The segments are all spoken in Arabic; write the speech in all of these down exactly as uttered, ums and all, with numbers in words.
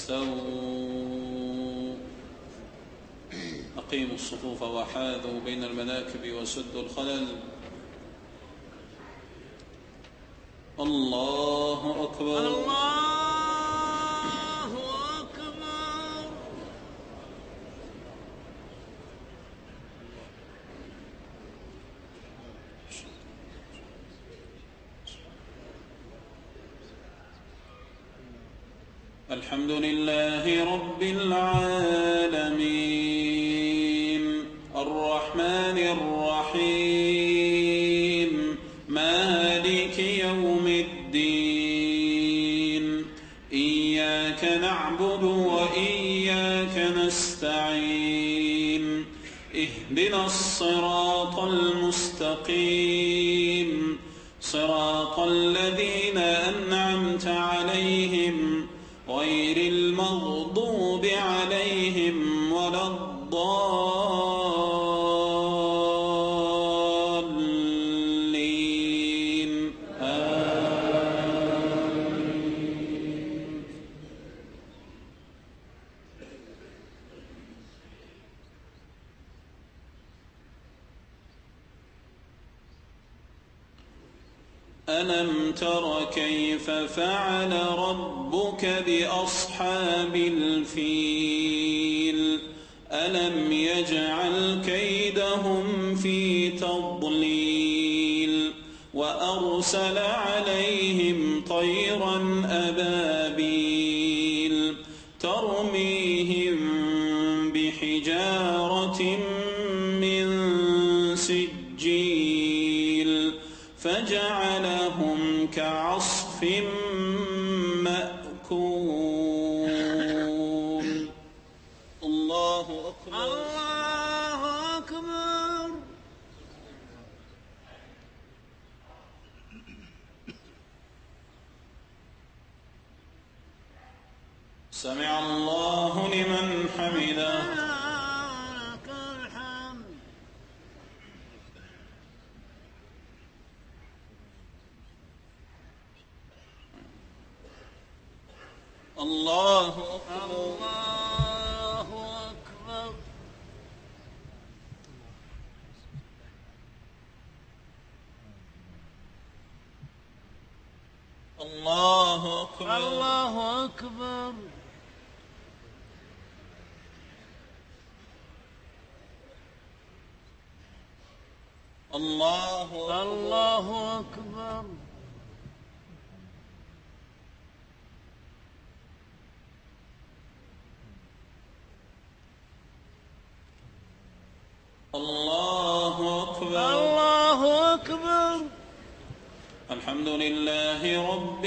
استووا أقيموا الصفوف وحاذوا بين المناكب وسدوا الخلل. الله أكبر الله أكبر. الحمد لله رب العالمين الرحمن الرحيم مالك يوم الدين إياك نعبد وإياك نستعين اهدنا الصراط المستقيم صراط الذين أنعمت عليهم غير المغضوب عليهم ولا الضالين آمين. ألم تر كيف فعل ربك بأصحاب الفيل ألم يجعل كيدهم في تضليل وأرسل عليهم طيرا أبابيل ترميهم بحجارة من سجيل فجعلهم كعصف مأكول. الله أكبر الله أكبر. سمع الله لمن حمده. الله أكبر الله أكبر. الله أكبر الله أكبر. الله الله أكبر. الله أكبر الله أكبر. الحمد لله رب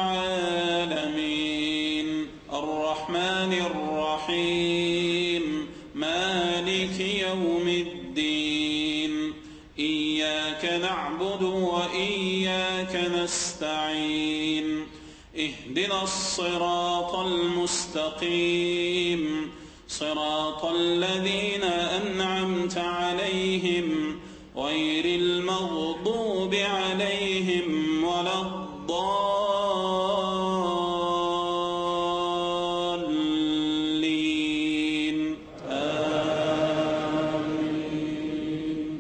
العالمين الرحمن الرحيم مالك يوم الدين إياك نعبد وإياك نستعين اهدنا الصراط المستقيم صراط الذين أنعمت عليهم غير المغضوب عليهم ولا الضالين آمين.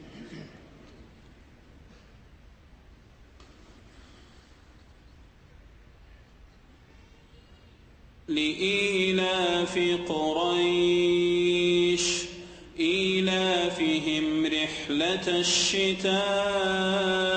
لإيلاف قريش إيلافهم رحلة الشتاء